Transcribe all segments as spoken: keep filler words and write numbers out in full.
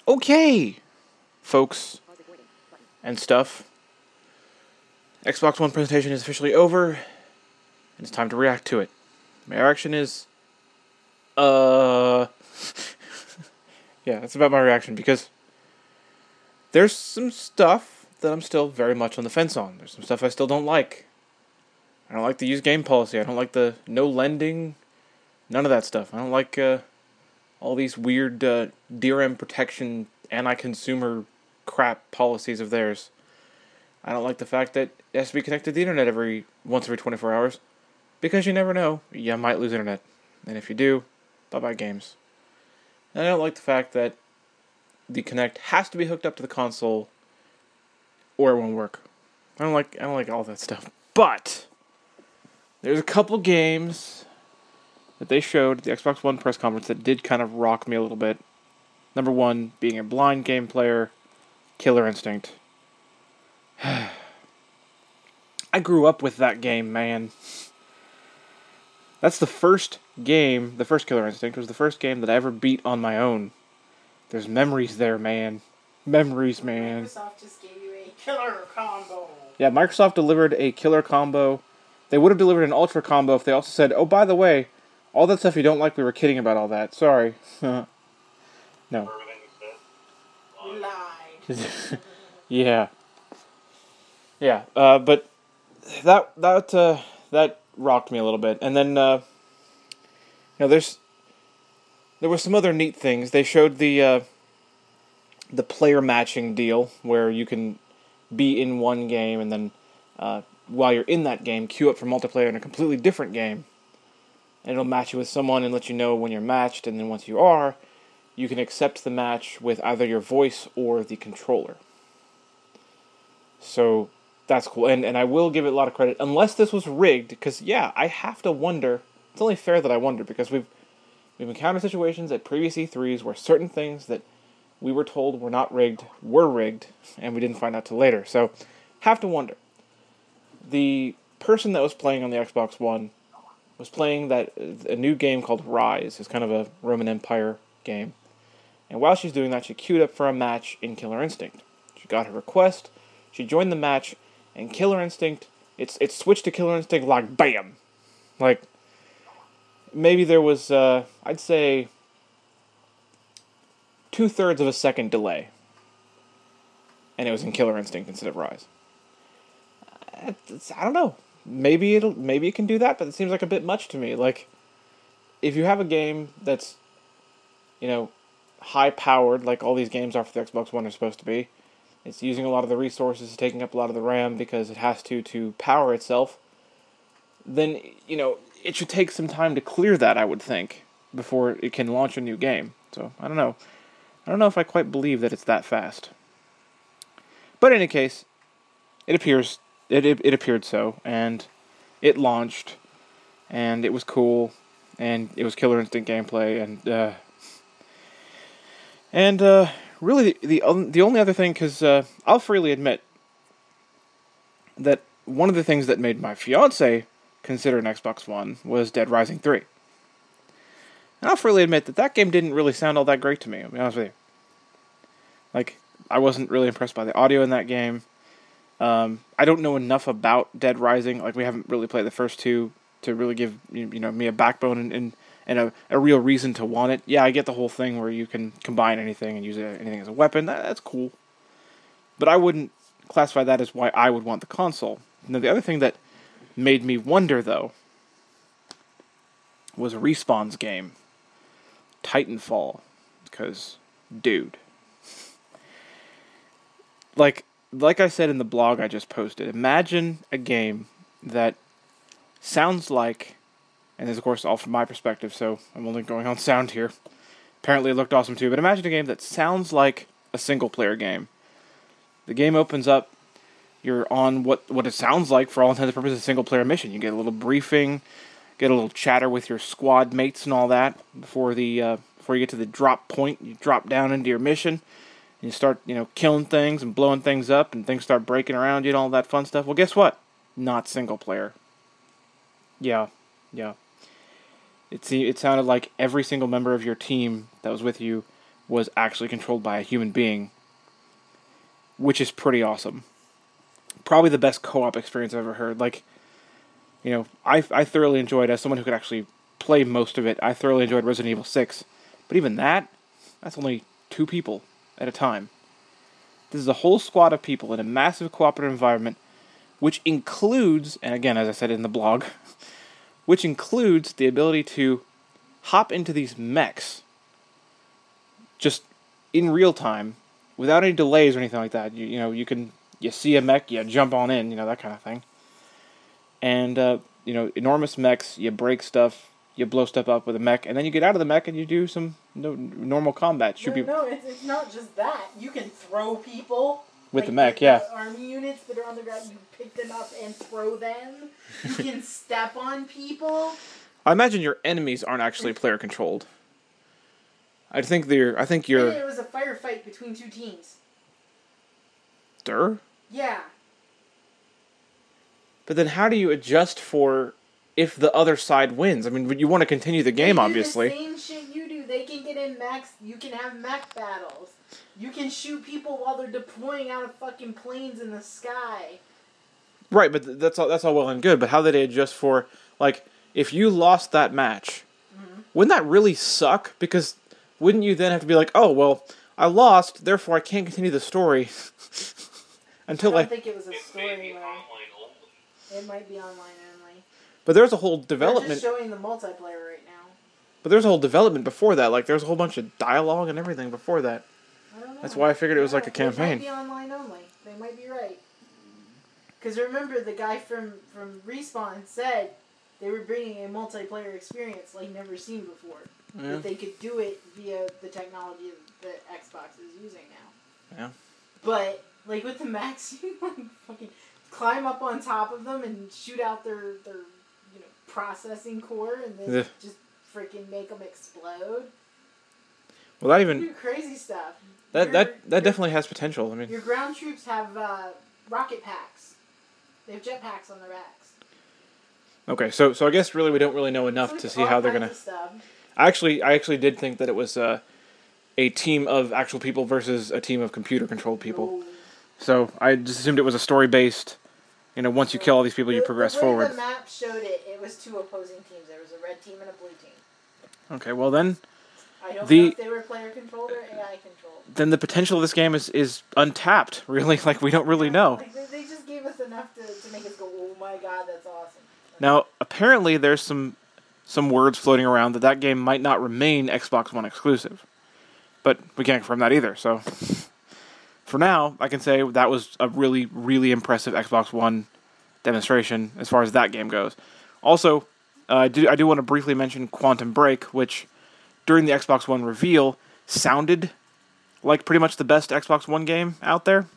Okay, folks and stuff. Xbox One presentation is officially over, and it's time to react to it. My reaction is, uh, yeah, that's about my reaction, because there's some stuff that I'm still very much on the fence on. There's some stuff I still don't like. I don't like the use game policy. I don't like the no lending, none of that stuff. I don't like uh, all these weird uh, D R M protection, anti-consumer crap policies of theirs. I don't like the fact that it has to be connected to the internet every once every twenty-four hours, because you never know, you might lose internet. And if you do, bye-bye games. And I don't like the fact that the Kinect has to be hooked up to the console or it won't work. I don't like I don't like all that stuff. But there's a couple games that they showed at the Xbox One press conference that did kind of rock me a little bit. Number one, being a blind game player, Killer Instinct. I grew up with that game, man. That's the first game, the first Killer Instinct was the first game that I ever beat on my own. There's memories there, man. Memories, man. Microsoft just gave you a killer combo. Yeah, Microsoft delivered a killer combo. They would have delivered an ultra combo if they also said, oh, by the way, all that stuff you don't like, we were kidding about all that. Sorry. No. You lied. Yeah. Yeah, uh, but that that uh, that rocked me a little bit. And then, uh, you know, there's there were some other neat things. They showed the uh, the player matching deal, where you can be in one game and then uh, while you're in that game, queue up for multiplayer in a completely different game, and it'll match you with someone and let you know when you're matched. And then once you are, you can accept the match with either your voice or the controller. So that's cool, and and I will give it a lot of credit, unless this was rigged, because, yeah, I have to wonder, it's only fair that I wonder, because we've we've encountered situations at previous E threes where certain things that we were told were not rigged were rigged, and we didn't find out till later, so have to wonder. The person that was playing on the Xbox One was playing that a new game called Rise. It's kind of a Roman Empire game, and while she's doing that, she queued up for a match in Killer Instinct. She got her request, she joined the match, and Killer Instinct, it's it switched to Killer Instinct like BAM! Like, maybe there was, uh, I'd say, two-thirds of a second delay. And it was in Killer Instinct instead of Rise. It's, I don't know. Maybe it'll maybe it can do that, but it seems like a bit much to me. Like, if you have a game that's, you know, high-powered, like all these games are for the Xbox One are supposed to be, it's using a lot of the resources, taking up a lot of the RAM because it has to to power itself, then, you know, it should take some time to clear that, I would think, before it can launch a new game. So, I don't know. I don't know if I quite believe that it's that fast. But in any case, it appears, it, it, it appeared so, and it launched, and it was cool, and it was Killer Instinct gameplay, and, uh... And, uh... Really, the the, the only other thing, because uh, I'll freely admit that one of the things that made my fiance consider an Xbox One was Dead Rising three. And I'll freely admit that that game didn't really sound all that great to me, I'll be honest with you. Like, I wasn't really impressed by the audio in that game. Um, I don't know enough about Dead Rising. Like, we haven't really played the first two to really give, you know, me a backbone and... and and a, a real reason to want it. Yeah, I get the whole thing where you can combine anything and use anything as a weapon. That, that's cool. But I wouldn't classify that as why I would want the console. Now, the other thing that made me wonder, though, was Respawn's game, Titanfall. Because, dude. Like, like I said in the blog I just posted, imagine a game that sounds like... And this is, of course, all from my perspective, so I'm only going on sound here. Apparently it looked awesome too, but imagine a game that sounds like a single-player game. The game opens up, you're on what, what it sounds like, for all intents and purposes, a single-player mission. You get a little briefing, get a little chatter with your squad mates and all that, before the uh, before you get to the drop point. You drop down into your mission, and you start, you know, killing things and blowing things up, and things start breaking around you and all that fun stuff. Well, guess what? Not single-player. Yeah, yeah. It, it sounded like every single member of your team that was with you was actually controlled by a human being, which is pretty awesome. Probably the best co-op experience I've ever heard. Like, you know, I I thoroughly enjoyed, as someone who could actually play most of it, I thoroughly enjoyed Resident Evil six. But even that, that's only two people at a time. This is a whole squad of people in a massive cooperative environment, which includes, and again, as I said in the blog, which includes the ability to hop into these mechs just in real time, without any delays or anything like that. You, you know, you can, you see a mech, you jump on in, you know, that kind of thing. And, uh, you know, enormous mechs, you break stuff, you blow stuff up with a mech, and then you get out of the mech and you do some no, normal combat. Shoot no, people. no, it's, it's not just that. You can throw people. With like the mech, the, yeah. The army units that are on the ground, you pick them up and throw them. You can step on people. I imagine your enemies aren't actually player controlled. I think they're. I think you're. And it was a firefight between two teams. Dur? Yeah. But then how do you adjust for if the other side wins? I mean, you want to continue the game, they obviously. Do the same shit you do. They can get in mechs. You can have mech battles. You can shoot people while they're deploying out of fucking planes in the sky. Right, but that's all. That's all well and good. But how did they adjust for, like, if you lost that match, mm-hmm. wouldn't that really suck? Because wouldn't you then have to be like, oh well, I lost, therefore I can't continue the story until I. I don't think it was a story. It might be online only. But there's a whole development. They're just showing the multiplayer right now. But there's a whole development before that. Like, there's a whole bunch of dialogue and everything before that. I don't know. That's why I figured it was like a campaign. It might be online only. They might be right. Because remember, the guy from, from Respawn said they were bringing a multiplayer experience like never seen before. Yeah. That they could do it via the technology that Xbox is using now. Yeah. But, like, with the Max, you like fucking climb up on top of them and shoot out their, their you know, processing core and then yeah. just freaking make them explode. Well, that even... You do crazy stuff. That your, that, that your, definitely has potential. I mean, your ground troops have uh, rocket packs. They have jet packs on their backs. Okay, so so I guess really we don't really know enough like to see how they're gonna. I actually I actually did think that it was uh, a team of actual people versus a team of computer controlled people. No. So I just assumed it was a story based. You know, once you kill all these people, the, you progress the way forward. The map showed it. It was two opposing teams. There was a red team and a blue team. Okay, well then. I don't the, know if they were player controlled or A I controlled. Then the potential of this game is, is untapped. Really, like we don't really yeah, know. Like they, they just gave us enough to, to make us go, oh my god, that's awesome. Now, apparently, there's some some words floating around that that game might not remain Xbox One exclusive, but we can't confirm that either. So, for now, I can say that was a really, really impressive Xbox One demonstration as far as that game goes. Also, uh, I do I do want to briefly mention Quantum Break, which during the Xbox One reveal sounded like pretty much the best Xbox One game out there.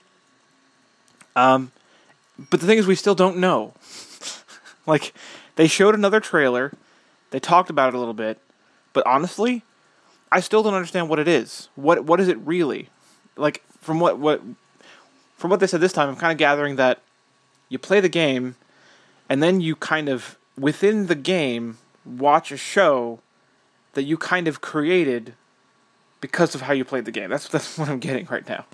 Um, but the thing is, we still don't know. Like, they showed another trailer, they talked about it a little bit, but honestly, I still don't understand what it is. What what is it really? Like, from what what from what they said this time, I'm kind of gathering that you play the game, and then you kind of, within the game, watch a show that you kind of created because of how you played the game. That's that's what I'm getting right now.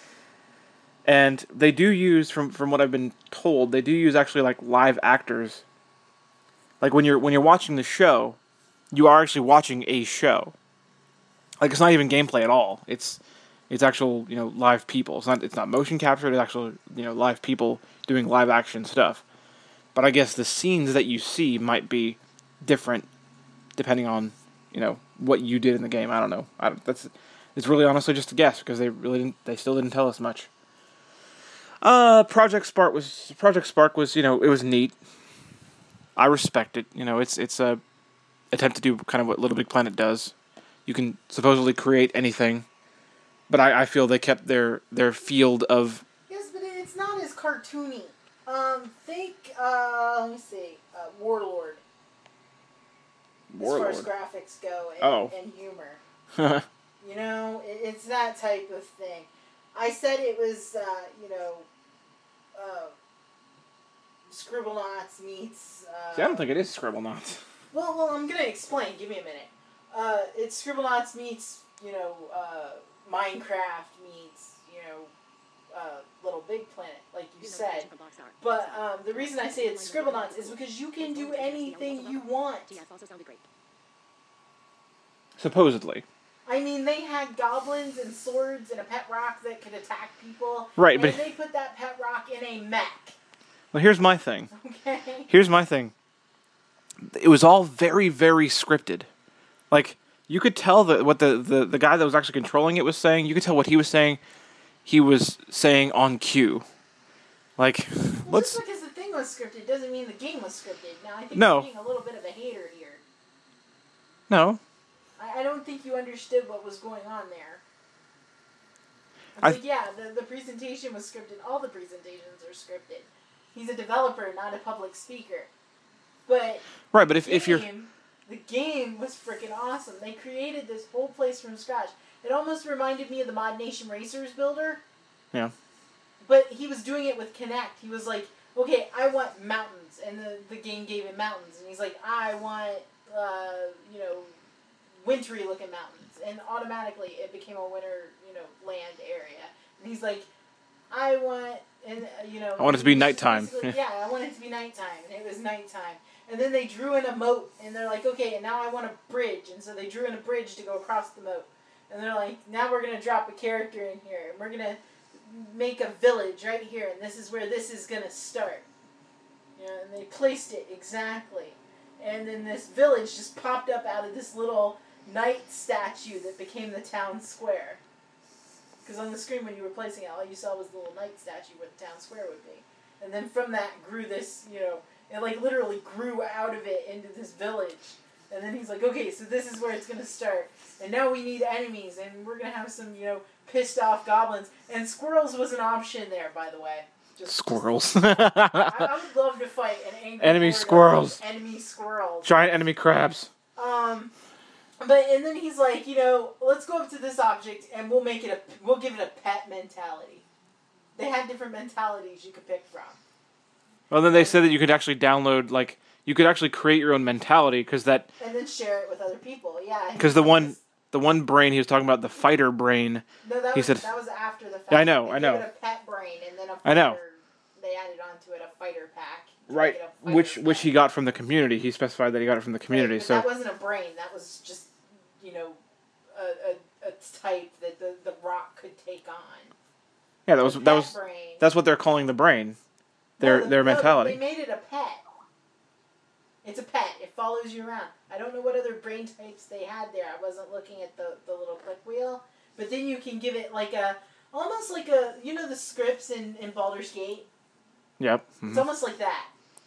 And they do use, from from what I've been told, they do use actually like live actors. Like when you're when you're watching the show, you are actually watching a show. Like it's not even gameplay at all. It's it's actual, you know, live people. It's not it's not motion captured. It's actual, you know, live people doing live action stuff. But I guess the scenes that you see might be different depending on, you know, what you did in the game. I don't know. I don't, that's it's really honestly just a guess because they really didn't they still didn't tell us much. Uh, Project Spark was Project Spark was you know it was neat. I respect it. You know, it's it's a attempt to do kind of what Little Big Planet does. You can supposedly create anything, but I, I feel they kept their their field of. Yes, but it's not as cartoony. Um, think uh, let me see, uh, Warlord. Warlord. As far as graphics go and, oh. and humor. You know, it, it's that type of thing. I said it was, uh, you know, uh, Scribblenauts meets... Uh, See, I don't think it is Scribblenauts. Well, well, I'm going to explain. Give me a minute. Uh, it's Scribblenauts meets you know, uh, Minecraft meets, you know, uh, Little Big Planet, like you said. But um, the reason I say it's Scribblenauts is because you can do anything you want. Supposedly. I mean, they had goblins and swords and a pet rock that could attack people. Right, and but... they put that pet rock in a mech. Well, here's my thing. Okay. Here's my thing. It was all very, very scripted. Like, you could tell that what the, the, the guy that was actually controlling it was saying. You could tell what he was saying. He was saying on cue. Like, well, let's... Just because the thing was scripted doesn't mean the game was scripted. Now, I think no. you're being a little bit of a hater here. No. I, I don't think you understood what was going on there. It's I... like, yeah, the, the presentation was scripted. All the presentations are scripted. He's a developer, not a public speaker. But... Right, but if, game, if you're... The game was freaking awesome. They created this whole place from scratch. It almost reminded me of the Mod Nation Racers builder. Yeah. But he was doing it with Kinect. He was like, okay, I want mountains. And the, the game gave him mountains. And he's like, I want, uh, you know, wintry looking mountains. And automatically it became a winter, you know, land area. And he's like, I want, and uh, you know. I want it to be nighttime. Yeah, I want it to be nighttime. And it was nighttime. And then they drew in a moat. And they're like, okay, and now I want a bridge. And so they drew in a bridge to go across the moat. And they're like, now we're going to drop a character in here. And we're going to make a village right here. And this is where this is going to start. You know, and they placed it exactly. And then this village just popped up out of this little knight statue that became the town square. Because on the screen when you were placing it, all you saw was the little knight statue where the town square would be. And then from that grew this, you know, it like literally grew out of it into this village. And then he's like, okay, so this is where it's going to start. And now we need enemies, and we're going to have some, you know, pissed off goblins. And squirrels was an option there, by the way. Just, squirrels. I, I would love to fight an angry enemy squirrels. Enemy squirrels. Giant enemy crabs. Um, but and then he's like, you know, let's go up to this object and we'll make it a, we'll give it a pet mentality. They had different mentalities you could pick from. Well, then they said that you could actually download, like, you could actually create your own mentality because that. And then share it with other people. Yeah. Because the one. The one brain he was talking about, the fighter brain. No, that he was said, that was after the fact. Yeah, I know, they I know. Gave it a pet brain, and then a fighter, I know. They added onto it a fighter pack. Right, which pack. which he got from the community. He specified that he got it from the community. Right, but so that wasn't a brain. That was just, you know, a, a, a type that the, the Rock could take on. Yeah, that was that was brain. That's what they're calling the brain. Their no, the, their no, mentality. They made it a pet. It's a pet. It follows you around. I don't know what other brain types they had there. I wasn't looking at the, the little click wheel. But then you can give it like a, almost like a, you know the scripts in, in Baldur's Gate? Yep. Mm-hmm. It's almost like that.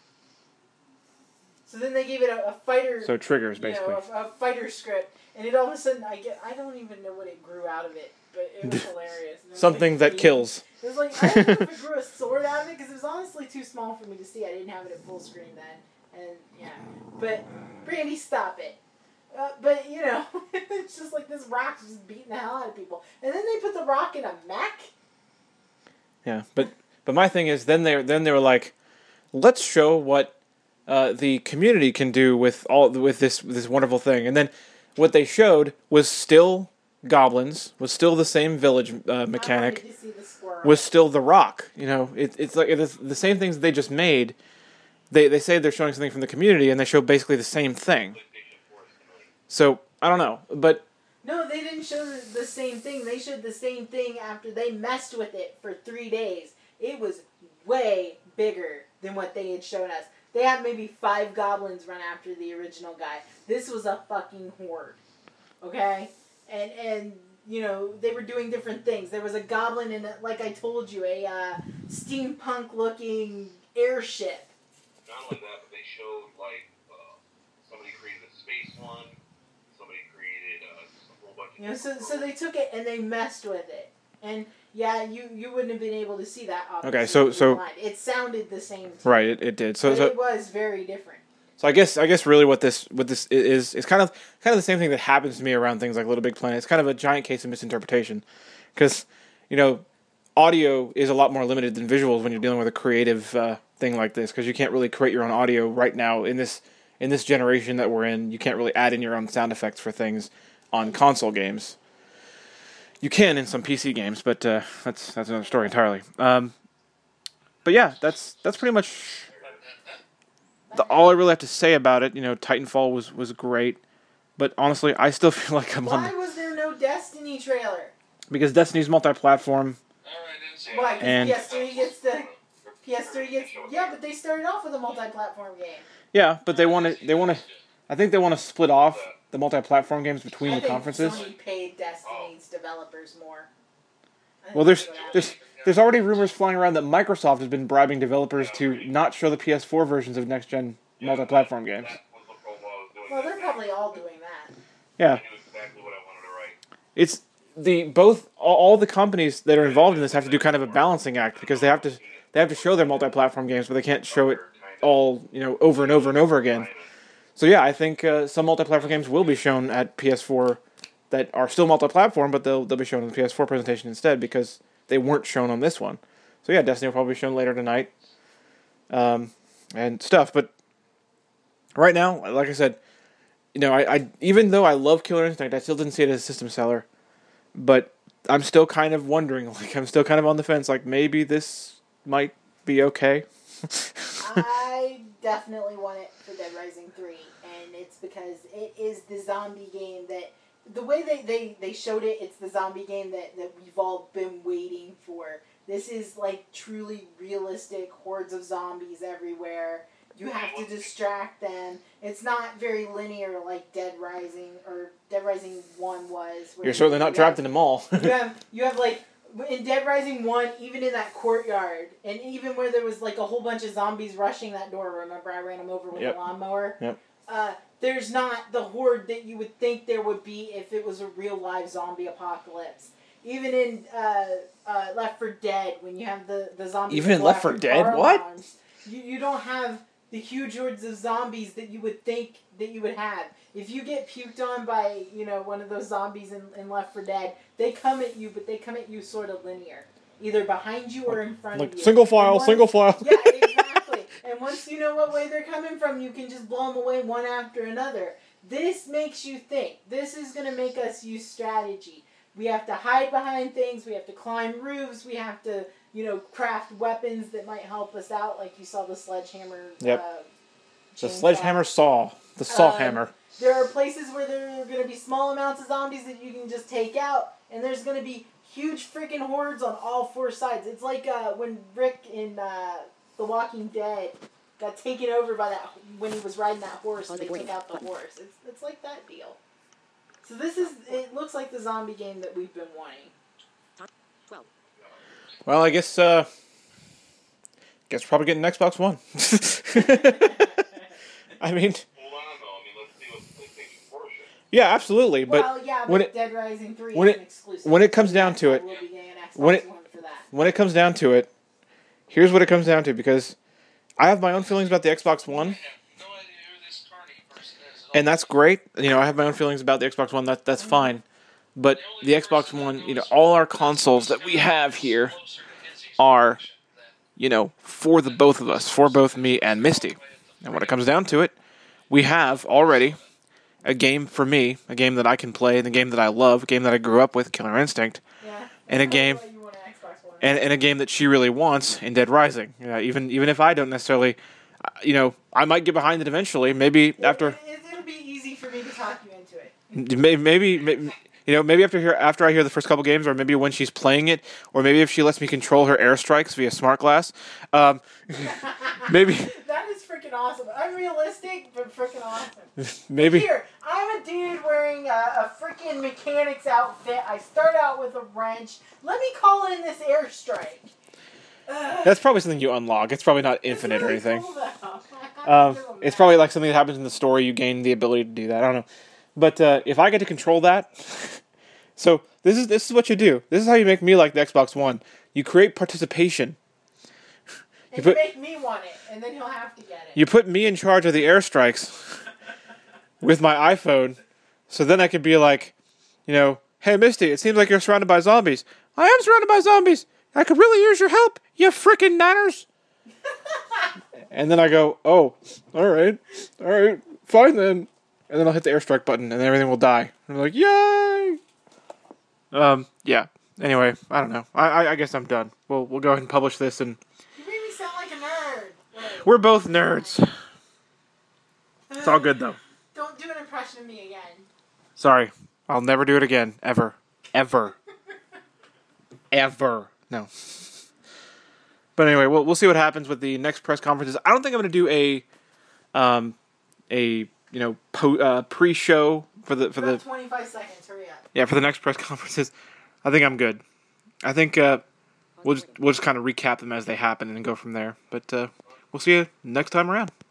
So then they gave it a, a fighter. So triggers, basically. You know, a, a fighter script. And it all of a sudden, I get, I don't even know what it grew out of it. But it was hilarious. It was Something like, that kills. It was like, I don't know if it grew a sword out of it, because it was honestly too small for me to see. I didn't have it at full screen then. And, yeah. But, Brandy, stop it. Uh, but, you know, it's just like this rock's just beating the hell out of people. And then they put the rock in a mech? Yeah, but but my thing is, then they then they were like, let's show what uh, the community can do with all with this this wonderful thing. And then what they showed was still goblins, was still the same village uh, mechanic, I wanted to see the squirrel. was still the rock. You know, it, it's like it's the same things that they just made. They they say they're showing something from the community, and they show basically the same thing. So, I don't know, but... No, they didn't show the, the same thing. They showed the same thing after they messed with it for three days. It was way bigger than what they had shown us. They had maybe five goblins run after the original guy. This was a fucking horde. Okay? And, and you know, they were doing different things. There was a goblin in, a, like I told you, a uh, steampunk-looking airship. Not only that, but they showed, like, uh, somebody created a space one. You know, so so they took it and they messed with it, and yeah, you, you wouldn't have been able to see that. Okay, so so it sounded the same. Right, it, it did. So, but so it was very different. So I guess I guess really what this what this is is kind of kind of the same thing that happens to me around things like Little Big Planet. It's kind of a giant case of misinterpretation, because you know, audio is a lot more limited than visuals when you're dealing with a creative uh, thing like this, because you can't really create your own audio right now in this in this generation that we're in. You can't really add in your own sound effects for things on console games. You can in some P C games, but uh, that's that's another story entirely. Um, but yeah, that's that's pretty much the, all I really have to say about it. You know, Titanfall was, was great, but honestly, I still feel like I'm on. Why was there no Destiny trailer? Because Destiny's multi-platform. Why? Because And P S three gets the P S three gets yeah, but they started off with a multi-platform game. Yeah, but they want to. They want to. I think they want to split off the multi-platform games between I the think conferences. Sony paid Destiny's developers more. I think Well, there's that's what there's happened. there's already rumors flying around that Microsoft has been bribing developers to not show the P S four versions of next-gen multi-platform games. Well, they're probably all doing that. Yeah, it's the both all, all the companies that are involved in this have to do kind of a balancing act because they have to they have to show their multi-platform games, but they can't show it all you know over and over and over again. So yeah, I think uh, some multi-platform games will be shown at P S four that are still multi-platform, but they'll they'll be shown in the P S four presentation instead because they weren't shown on this one. So yeah, Destiny will probably be shown later tonight, um, and stuff. But right now, like I said, you know, I, I even though I love Killer Instinct, I still didn't see it as a system seller. But I'm still kind of wondering, like I'm still kind of on the fence, like maybe this might be okay. I definitely want it for Dead Rising three, and it's because it is the zombie game that, the way they, they, they showed it, it's the zombie game that, that we've all been waiting for. This is like truly realistic hordes of zombies everywhere. You have to distract them. It's not very linear like Dead Rising or Dead Rising one was. You're certainly not trapped in a mall. you have you have like in Dead Rising one, even in that courtyard, and even where there was like a whole bunch of zombies rushing that door. Remember, I ran them over with Yep. a lawnmower. Yep. Uh, there's not the horde that you would think there would be if it was a real live zombie apocalypse. Even in uh, uh, Left four Dead, when you have the the zombies. Even that in go Left four after Dead? car What? alarms, You you don't have the huge hordes of zombies that you would think that you would have. If you get puked on by, you know, one of those zombies in, in Left four Dead, they come at you, but they come at you sort of linear. Either behind you or in front Like of you. single file, And once- single file. Yeah, exactly. And once you know what way they're coming from, you can just blow them away one after another. This makes you think. This is going to make us use strategy. We have to hide behind things. We have to climb roofs. We have to, you know, craft weapons that might help us out, like you saw the sledgehammer. Yep. Uh, The chainsaw. sledgehammer saw. The saw Um, hammer. There are places where there are going to be small amounts of zombies that you can just take out, and there's going to be huge freaking hordes on all four sides. It's like uh, when Rick in uh, The Walking Dead got taken over by that when he was riding that horse and they took out the horse. It's it's like that deal. So this is it looks like the zombie game that we've been wanting. Well, I guess uh guess we're probably getting an Xbox One. I mean, Hold on, though. I mean, let's see what PlayStation four shows. yeah, absolutely, but well, yeah, but when it- Dead Rising three when is it- an exclusive. when it comes down to it- We'll be getting an Xbox when it- One for that. when it comes down to it, here's what it comes down to because I have my own feelings about the Xbox One. And that's great. You know, I have my own feelings about the Xbox One. That that's fine. But the Xbox One, you know, all our consoles that we have here are, you know, for the both of us, for both me and Misty. And when it comes down to it, we have already a game for me, a game that I can play, the game that I love, a game that I grew up with, Killer Instinct, Yeah. and a game, You want an Xbox One. and, and a game that she really wants in Dead Rising. You know, even even if I don't necessarily, uh, you know, I might get behind it eventually. Maybe after. It, it, it'll be easy for me to talk you into it. Maybe, maybe, maybe, you know, maybe after hear after I hear the first couple games, or maybe when she's playing it, or maybe if she lets me control her airstrikes via smart glass, um, maybe, That is freaking awesome. Unrealistic, but freaking awesome. maybe, Here, I'm a dude wearing a, a freaking mechanic's outfit. I start out with a wrench. Let me call in this airstrike. Ugh. that's probably something you unlock. It's probably not infinite It's or really anything. cool, though. Um, Give 'em it's that. probably like something that happens in the story. You gain the ability to do that. I don't know, but uh, if I get to control that, so this is this is what you do. This is how you make me like the Xbox One. You create participation. And put- you make me want it, and then he'll have to get it. You put me in charge of the airstrikes with my iPhone, so then I could be like, you know, hey Misty, it seems like you're surrounded by zombies. I am surrounded by zombies. I could really use your help, you frickin' nanners. And then I go, oh, all right, all right, fine then. And then I'll hit the airstrike button, and then everything will die. And I'm like, yay! Um, yeah. Anyway, I don't know. I, I, I guess I'm done. We'll we'll go ahead and publish this, and You made me sound like a nerd. Wait. we're both nerds. It's all good though. Don't do an impression of me again. Sorry, I'll never do it again, ever, ever, ever. No. But anyway, we'll we'll see what happens with the next press conferences. I don't think I'm going to do a, um, a you know po- uh, pre-show for the for About the twenty-five seconds. Hurry up. yeah for the next press conferences. I think I'm good. I think uh, we'll just we'll just kind of recap them as they happen and go from there. But uh, we'll see you next time around.